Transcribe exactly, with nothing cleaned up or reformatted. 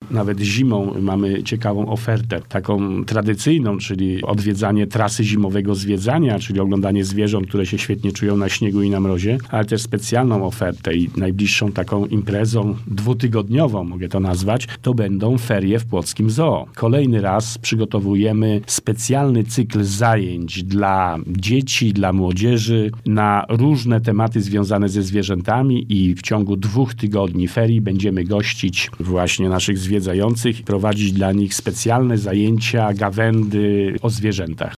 nawet zimą mamy ciekawą ofertę, taką tradycyjną, czyli odwiedzanie trasy zimowego zwiedzania, czyli oglądanie zwierząt, które się świetnie czują na śniegu i na mrozie, ale też specjalną ofertę i najbliższą taką imprezą dwutygodniową, mogę to nazwać, to będą ferie w Płockim Zoo. Kolejny raz przygotowujemy specjalny cykl zajęć dla dzieci, dla młodzieży na różne tematy związane ze zwierzętami i w ciągu dwóch tygodni ferii będziemy gościć właśnie naszych zwiedzających, prowadzić dla nich specjalne zajęcia, gawędy o zwierzętach.